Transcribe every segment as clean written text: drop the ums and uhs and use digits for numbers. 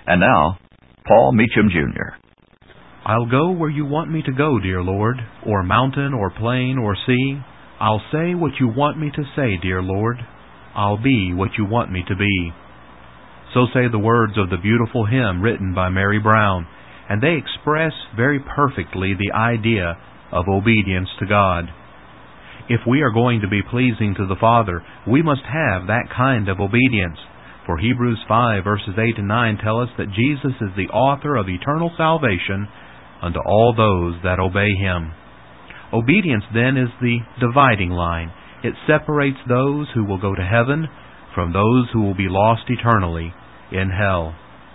And now, Paul Meacham, Jr. I'll go where you want me to go, dear Lord, or mountain or plain or sea. I'll say what you want me to say, dear Lord. I'll be what you want me to be. So say the words of the beautiful hymn written by Mary Brown, and they express very perfectly the idea of obedience to God. If we are going to be pleasing to the Father, we must have that kind of obedience. For Hebrews 5 verses 8 and 9 tell us that Jesus is the author of eternal salvation unto all those that obey Him. Obedience then is the dividing line. It separates those who will go to heaven from those who will be lost eternally in hell.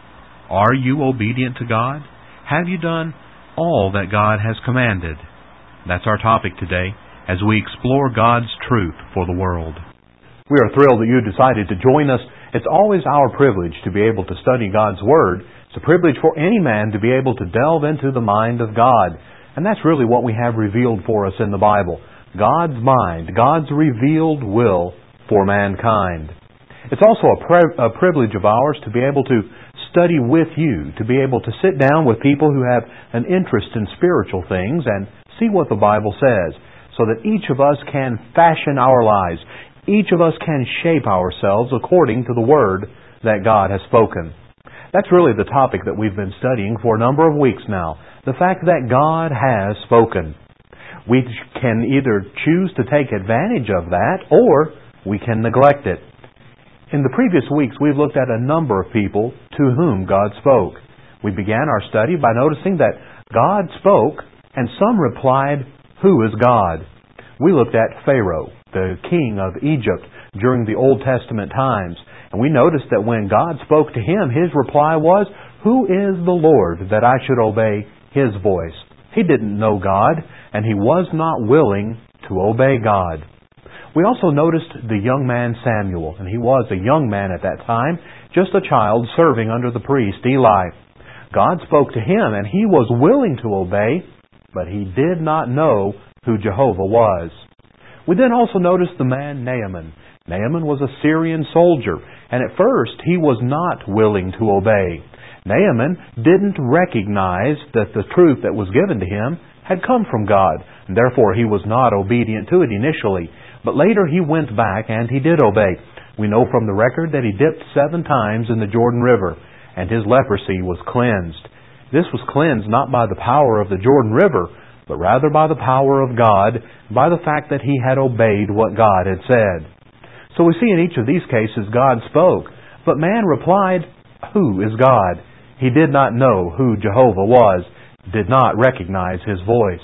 Are you obedient to God? Have you done all that God has commanded? That's our topic today as we explore God's truth for the world. We are thrilled that you decided to join us. It's always our privilege to be able to study God's Word. It's a privilege for any man to be able to delve into the mind of God. And that's really what we have revealed for us in the Bible. God's mind, God's revealed will for mankind. It's also a privilege of ours to be able to study with you, to be able to sit down with people who have an interest in spiritual things and see what the Bible says, so that each of us can fashion our lives. Each of us can shape ourselves according to the Word that God has spoken. That's really the topic that we've been studying for a number of weeks now. The fact that God has spoken. We can either choose to take advantage of that or we can neglect it. In the previous weeks, we've looked at a number of people to whom God spoke. We began our study by noticing that God spoke and some replied, "Who is God?" We looked at Pharaoh, the king of Egypt, during the Old Testament times. And we noticed that when God spoke to him, his reply was, "Who is the Lord that I should obey His voice?" He didn't know God, and he was not willing to obey God. We also noticed the young man Samuel, and he was a young man at that time, just a child serving under the priest Eli. God spoke to him, and he was willing to obey, but he did not know who Jehovah was. We then also noticed the man Naaman. Naaman was a Syrian soldier, and at first he was not willing to obey. Naaman didn't recognize that the truth that was given to him had come from God, and therefore he was not obedient to it initially. But later he went back and he did obey. We know from the record that he dipped 7 times in the Jordan River, and his leprosy was cleansed. This was cleansed not by the power of the Jordan River, but rather by the power of God, by the fact that he had obeyed what God had said. So we see in each of these cases God spoke, but man replied, "Who is God?" He did not know who Jehovah was, did not recognize His voice.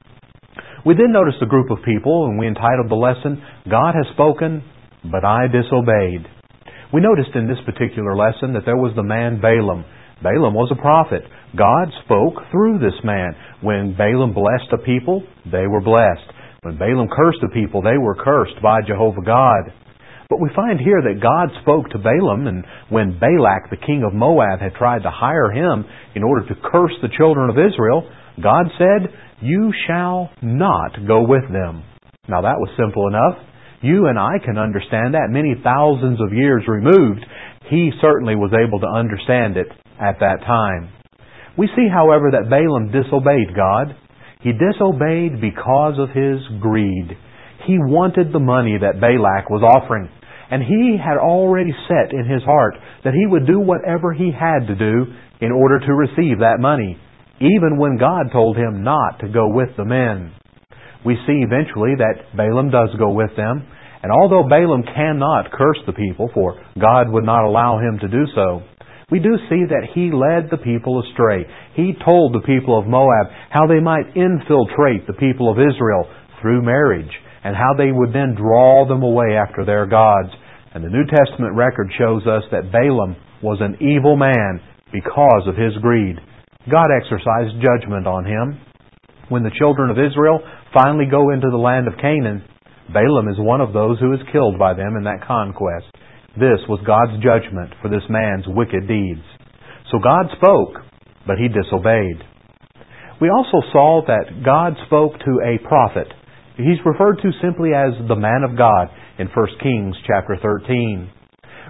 We then noticed a group of people, and we entitled the lesson, "God has spoken, but I disobeyed." We noticed in this particular lesson that there was the man Balaam. Balaam was a prophet. God spoke through this man. When Balaam blessed a people, they were blessed. When Balaam cursed a people, they were cursed by Jehovah God. But we find here that God spoke to Balaam, and when Balak, the king of Moab, had tried to hire him in order to curse the children of Israel, God said, "You shall not go with them." Now that was simple enough. You and I can understand that. Many thousands of years removed, he certainly was able to understand it at that time. We see, however, that Balaam disobeyed God. He disobeyed because of his greed. He wanted the money that Balak was offering, and he had already set in his heart that he would do whatever he had to do in order to receive that money, even when God told him not to go with the men. We see eventually that Balaam does go with them, and although Balaam cannot curse the people, for God would not allow him to do so, we do see that he led the people astray. He told the people of Moab how they might infiltrate the people of Israel through marriage, and how they would then draw them away after their gods. And the New Testament record shows us that Balaam was an evil man because of his greed. God exercised judgment on him. When the children of Israel finally go into the land of Canaan, Balaam is one of those who is killed by them in that conquest. This was God's judgment for this man's wicked deeds. So God spoke, but he disobeyed. We also saw that God spoke to a prophet. He's referred to simply as the man of God in 1 Kings chapter 13.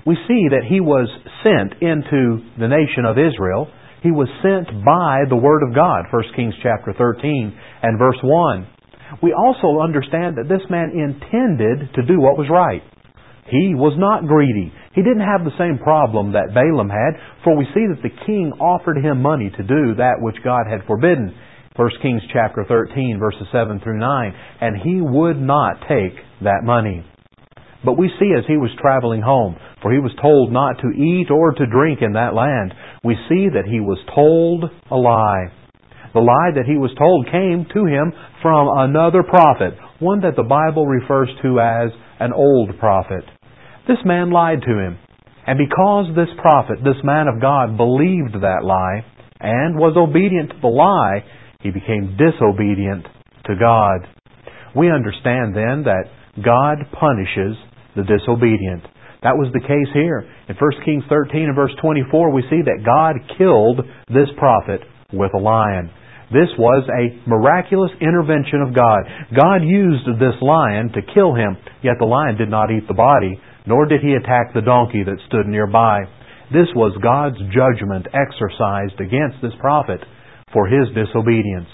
we see that he was sent into the nation of Israel. He was sent by the Word of God, 1 Kings chapter 13 and verse 1. We also understand that this man intended to do what was right. He was not greedy. He didn't have the same problem that Balaam had, for we see that the king offered him money to do that which God had forbidden. 1 Kings chapter 13, verses 7 through 9. And he would not take that money. But we see as he was traveling home, for he was told not to eat or to drink in that land, we see that he was told a lie. The lie that he was told came to him from another prophet, one that the Bible refers to as an old prophet. This man lied to him. And because this prophet, this man of God, believed that lie and was obedient to the lie, he became disobedient to God. We understand then that God punishes the disobedient. That was the case here. In 1 Kings 13 and verse 24, we see that God killed this prophet with a lion. This was a miraculous intervention of God. God used this lion to kill him, yet the lion did not eat the body, nor did he attack the donkey that stood nearby. This was God's judgment exercised against this prophet for his disobedience.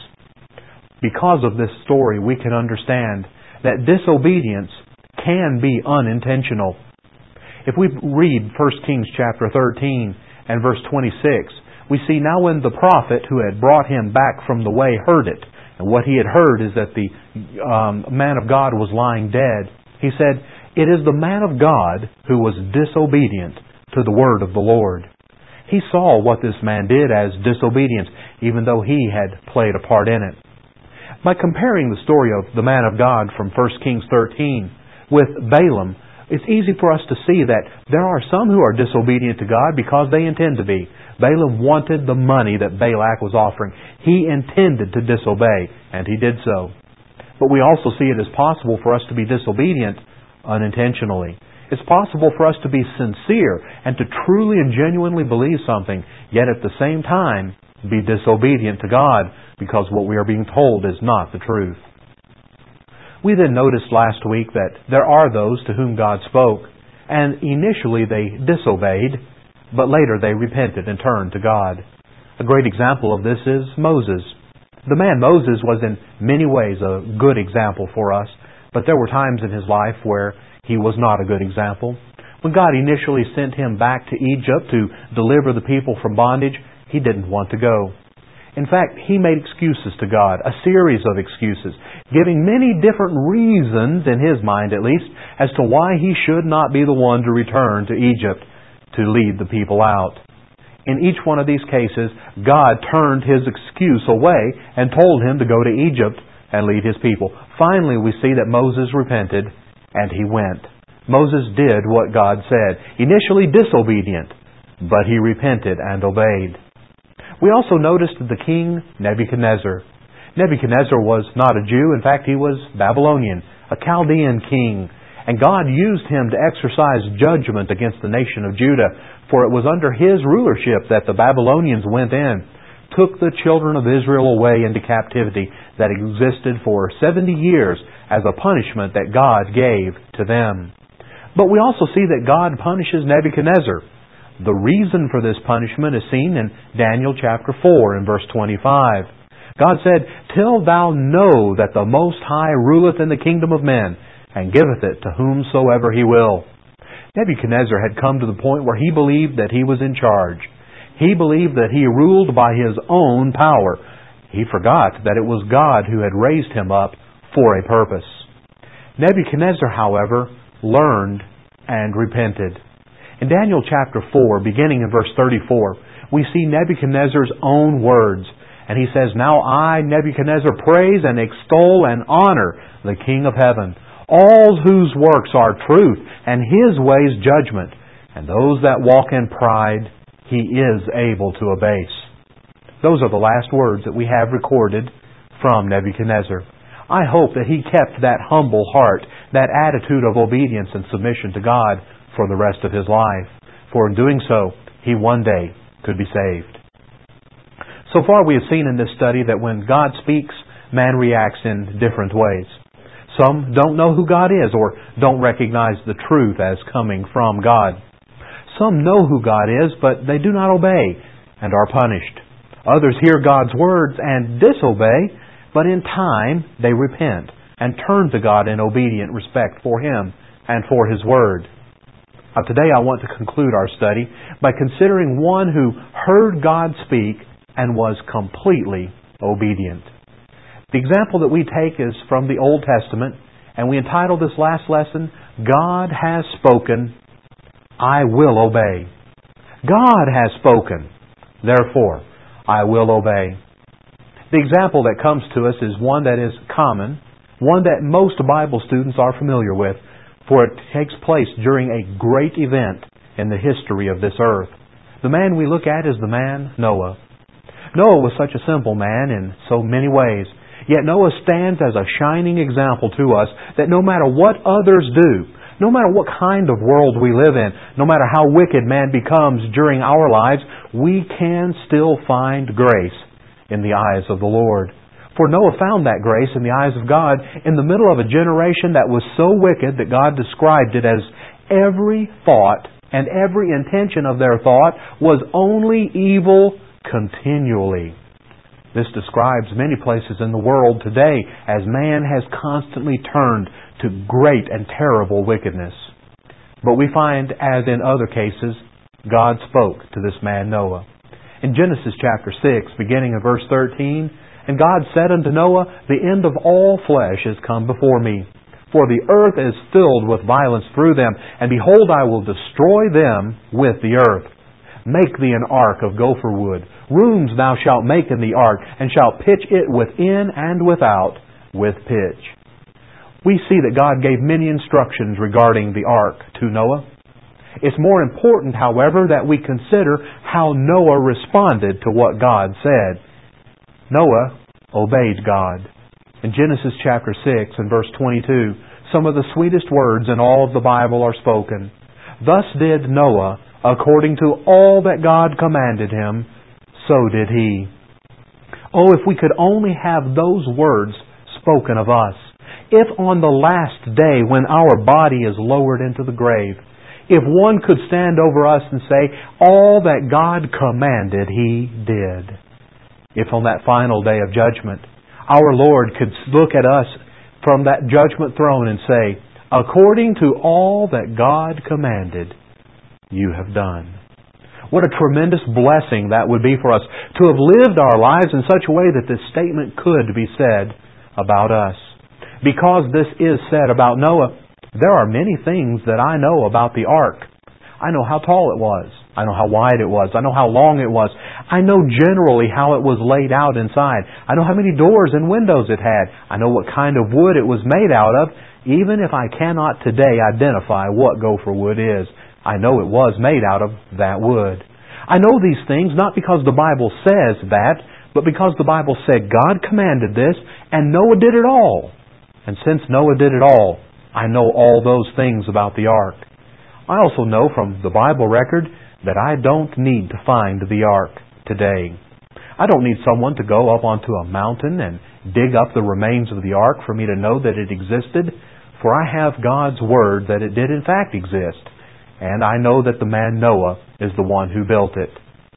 Because of this story, we can understand that disobedience can be unintentional. If we read 1 Kings chapter 13 and verse 26, we see now when the prophet who had brought him back from the way heard it, and what he had heard is that the man of God was lying dead, he said, "It is the man of God who was disobedient to the word of the Lord." He saw what this man did as disobedience, even though he had played a part in it. By comparing the story of the man of God from 1 Kings 13 with Balaam, it's easy for us to see that there are some who are disobedient to God because they intend to be. Balaam wanted the money that Balak was offering. He intended to disobey, and he did so. But we also see it as possible for us to be disobedient unintentionally. It's possible for us to be sincere and to truly and genuinely believe something, yet at the same time be disobedient to God because what we are being told is not the truth. We then noticed last week that there are those to whom God spoke, and initially they disobeyed, but later they repented and turned to God. A great example of this is Moses. The man Moses was in many ways a good example for us, but there were times in his life where he was not a good example. When God initially sent him back to Egypt to deliver the people from bondage, he didn't want to go. In fact, he made excuses to God, a series of excuses, giving many different reasons, in his mind at least, as to why he should not be the one to return to Egypt to lead the people out. In each one of these cases, God turned his excuse away and told him to go to Egypt and lead his people. Finally, we see that Moses repented and he went. Moses did what God said. Initially disobedient, but he repented and obeyed. We also noticed the king Nebuchadnezzar. Nebuchadnezzar was not a Jew. In fact, he was Babylonian, a Chaldean king. And God used him to exercise judgment against the nation of Judah, for it was under his rulership that the Babylonians went in, took the children of Israel away into captivity that existed for 70 years as a punishment that God gave to them. But we also see that God punishes Nebuchadnezzar. The reason for this punishment is seen in Daniel chapter 4 and verse 25. God said, "Till thou know that the Most High ruleth in the kingdom of men, and giveth it to whomsoever He will." Nebuchadnezzar had come to the point where he believed that he was in charge. He believed that he ruled by his own power. He forgot that it was God who had raised him up for a purpose. Nebuchadnezzar, however, learned and repented. In Daniel chapter 4, beginning in verse 34, we see Nebuchadnezzar's own words. And he says, "Now I, Nebuchadnezzar, praise and extol and honor the King of heaven, all whose works are truth, and His ways judgment. And those that walk in pride, He is able to abase." Those are the last words that we have recorded from Nebuchadnezzar. I hope that he kept that humble heart, that attitude of obedience and submission to God for the rest of his life. For in doing so, he one day could be saved. So far we have seen in this study that when God speaks, man reacts in different ways. Some don't know who God is or don't recognize the truth as coming from God. Some know who God is, but they do not obey and are punished. Others hear God's words and disobey, but in time they repent and turn to God in obedient respect for Him and for His Word. Now, today I want to conclude our study by considering one who heard God speak and was completely obedient. The example that we take is from the Old Testament, and we entitled this last lesson, God has spoken, I will obey. God has spoken, therefore I will obey. The example that comes to us is one that is common, one that most Bible students are familiar with, for it takes place during a great event in the history of this earth. The man we look at is the man Noah. Noah was such a simple man in so many ways, yet Noah stands as a shining example to us that no matter what others do, no matter what kind of world we live in, no matter how wicked man becomes during our lives, we can still find grace in the eyes of the Lord. For Noah found that grace in the eyes of God in the middle of a generation that was so wicked that God described it as every thought and every intention of their thought was only evil continually. This describes many places in the world today as man has constantly turned to great and terrible wickedness. But we find, as in other cases, God spoke to this man Noah. In Genesis chapter 6, beginning in verse 13, "And God said unto Noah, The end of all flesh is come before me. For the earth is filled with violence through them, and behold, I will destroy them with the earth. Make thee an ark of gopher wood. Rooms thou shalt make in the ark, and shalt pitch it within and without with pitch." We see that God gave many instructions regarding the ark to Noah. It's more important, however, that we consider how Noah responded to what God said. Noah obeyed God. In Genesis chapter 6 and verse 22, some of the sweetest words in all of the Bible are spoken. "Thus did Noah, according to all that God commanded him, so did he." Oh, if we could only have those words spoken of us. If on the last day when our body is lowered into the grave, if one could stand over us and say, all that God commanded, He did. If on that final day of judgment, our Lord could look at us from that judgment throne and say, according to all that God commanded, you have done. What a tremendous blessing that would be for us to have lived our lives in such a way that this statement could be said about us. Because this is said about Noah, there are many things that I know about the ark. I know how tall it was. I know how wide it was. I know how long it was. I know generally how it was laid out inside. I know how many doors and windows it had. I know what kind of wood it was made out of, even if I cannot today identify what gopher wood is. I know it was made out of that wood. I know these things not because the Bible says that, but because the Bible said God commanded this, and Noah did it all. And since Noah did it all, I know all those things about the ark. I also know from the Bible record that I don't need to find the ark today. I don't need someone to go up onto a mountain and dig up the remains of the ark for me to know that it existed, for I have God's Word that it did in fact exist, and I know that the man Noah is the one who built it.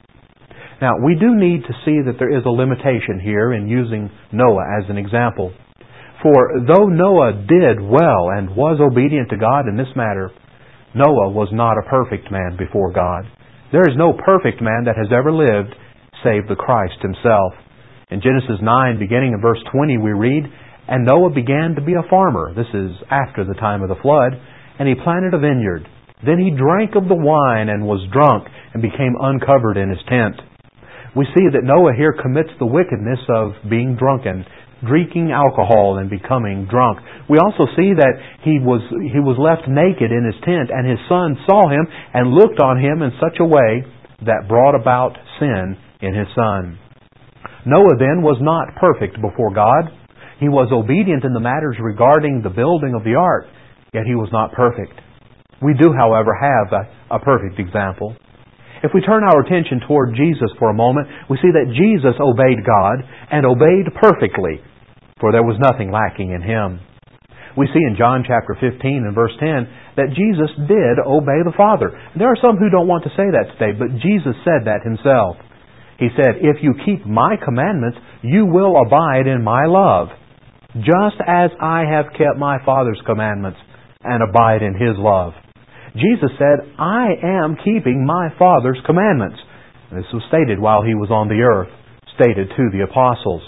Now, we do need to see that there is a limitation here in using Noah as an example. For though Noah did well and was obedient to God in this matter, Noah was not a perfect man before God. There is no perfect man that has ever lived save the Christ Himself. In Genesis 9, beginning in verse 20, we read, "And Noah began to be a farmer." This is after the time of the flood. "And he planted a vineyard. Then he drank of the wine and was drunk and became uncovered in his tent." We see that Noah here commits the wickedness of being drunken, drinking alcohol and becoming drunk. We also see that he was left naked in his tent, and his son saw him and looked on him in such a way that brought about sin in his son. Noah then was not perfect before God. He was obedient in the matters regarding the building of the ark, yet he was not perfect. We do, however, have a perfect example. If we turn our attention toward Jesus for a moment, we see that Jesus obeyed God and obeyed perfectly, for there was nothing lacking in Him. We see in John chapter 15 and verse 10 that Jesus did obey the Father. There are some who don't want to say that today, but Jesus said that Himself. He said, "If you keep My commandments, you will abide in My love, just as I have kept My Father's commandments and abide in His love." Jesus said, "I am keeping My Father's commandments." And this was stated while He was on the earth, stated to the apostles.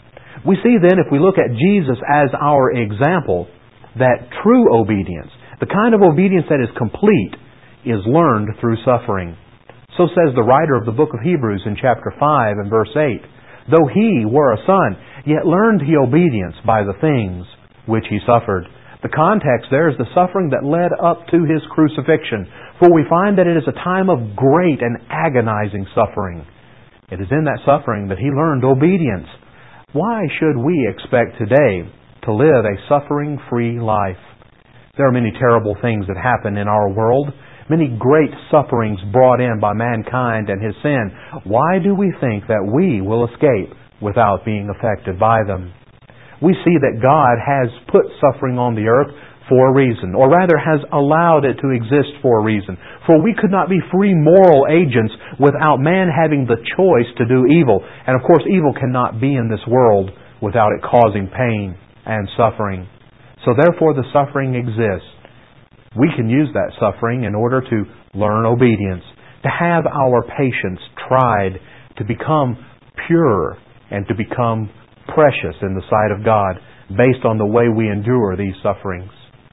We see then, if we look at Jesus as our example, that true obedience, the kind of obedience that is complete, is learned through suffering. So says the writer of the book of Hebrews in chapter 5 and verse 8. "Though He were a son, yet learned He obedience by the things which He suffered." The context there is the suffering that led up to His crucifixion. For we find that it is a time of great and agonizing suffering. It is in that suffering that He learned obedience. Why should we expect today to live a suffering-free life? There are many terrible things that happen in our world, many great sufferings brought in by mankind and his sin. Why do we think that we will escape without being affected by them? We see that God has put suffering on the earth for a reason, or rather has allowed it to exist for a reason. For we could not be free moral agents without man having the choice to do evil. And of course, evil cannot be in this world without it causing pain and suffering. So therefore the suffering exists. We can use that suffering in order to learn obedience, to have our patience tried, to become pure and to become precious in the sight of God based on the way we endure these sufferings.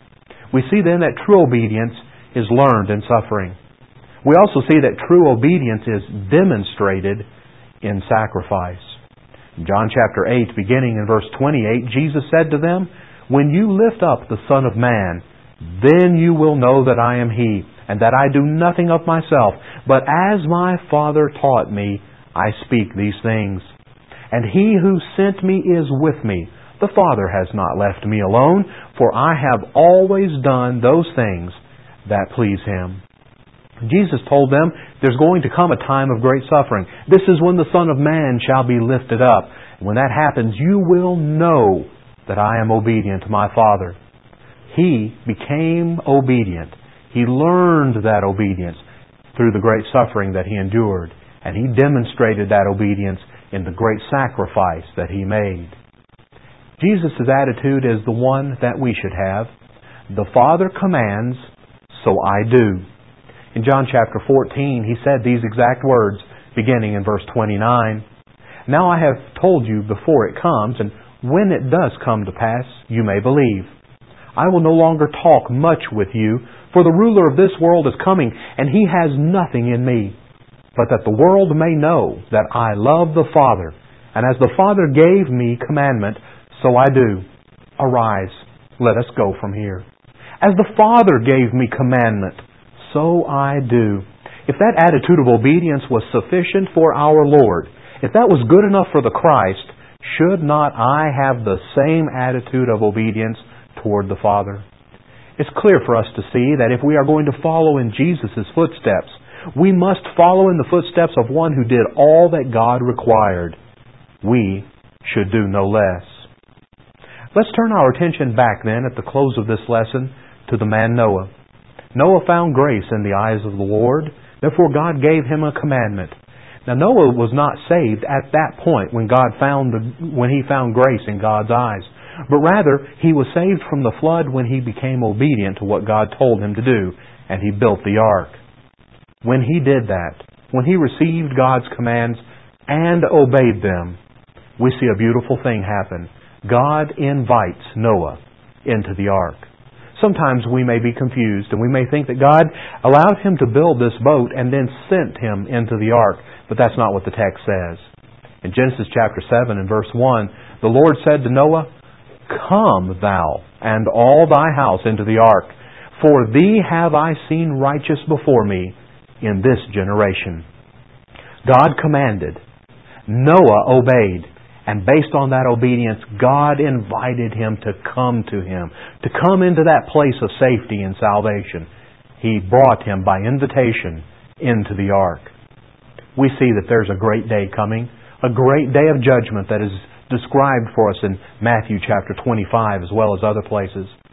We see then that true obedience is learned in suffering. We also see that true obedience is demonstrated in sacrifice. In John chapter 8, beginning in verse 28, Jesus said to them, "When you lift up the Son of Man, then you will know that I am He, and that I do nothing of myself, but as my Father taught me, I speak these things. And He who sent me is with me. The Father has not left me alone, for I have always done those things that please Him." Jesus told them there's going to come a time of great suffering. This is when the Son of Man shall be lifted up. And when that happens, you will know that I am obedient to my Father. He became obedient. He learned that obedience through the great suffering that He endured. And He demonstrated that obedience in the great sacrifice that He made. Jesus' attitude is the one that we should have. The Father commands, so I do. In John chapter 14, He said these exact words, beginning in verse 29. "Now I have told you before it comes, and when it does come to pass, you may believe. I will no longer talk much with you, for the ruler of this world is coming, and he has nothing in me. But that the world may know that I love the Father, and as the Father gave me commandment, so I do. Arise, let us go from here. As the Father gave me commandment, so I do." If that attitude of obedience was sufficient for our Lord, if that was good enough for the Christ, should not I have the same attitude of obedience toward the Father? It's clear for us to see that if we are going to follow in Jesus' footsteps, we must follow in the footsteps of one who did all that God required. We should do no less. Let's turn our attention back then at the close of this lesson to the man Noah. Noah found grace in the eyes of the Lord. Therefore God gave him a commandment. Now Noah was not saved at that point when he found grace in God's eyes. But rather, he was saved from the flood when he became obedient to what God told him to do, and he built the ark. When he did that, when he received God's commands and obeyed them, we see a beautiful thing happen. God invites Noah into the ark. Sometimes we may be confused and we may think that God allowed him to build this boat and then sent him into the ark, but that's not what the text says. In Genesis chapter 7 and verse 1, the Lord said to Noah, "Come thou and all thy house into the ark, for thee have I seen righteous before me in this generation." God commanded, Noah obeyed, and based on that obedience, God invited him to come to Him, to come into that place of safety and salvation. He brought him by invitation into the ark. We see that there's a great day coming, a great day of judgment that is described for us in Matthew chapter 25 as well as other places.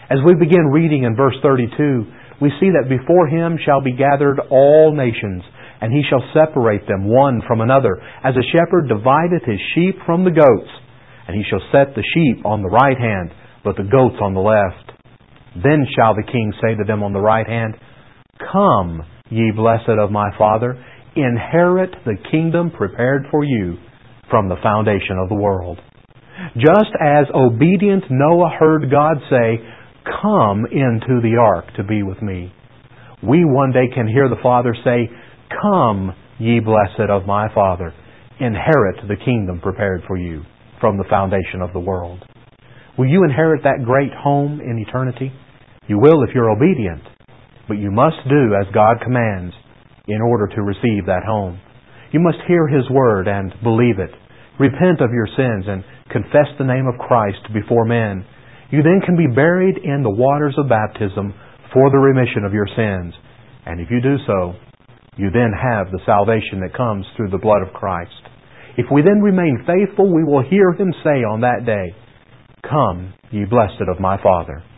As we begin reading in verse 32, we see that before Him shall be gathered all nations, and He shall separate them one from another, as a shepherd divideth his sheep from the goats. And He shall set the sheep on the right hand, but the goats on the left. Then shall the King say to them on the right hand, Come, ye blessed of my Father, inherit the kingdom prepared for you from the foundation of the world. Just as obedient Noah heard God say, Come into the ark to be with me, we one day can hear the Father say, Come, ye blessed of my Father, inherit the kingdom prepared for you from the foundation of the world. Will you inherit that great home in eternity? You will if you're obedient, but you must do as God commands in order to receive that home. You must hear His Word and believe it. Repent of your sins and confess the name of Christ before men. You then can be buried in the waters of baptism for the remission of your sins. And if you do so, you then have the salvation that comes through the blood of Christ. If we then remain faithful, we will hear Him say on that day, Come, ye blessed of my Father.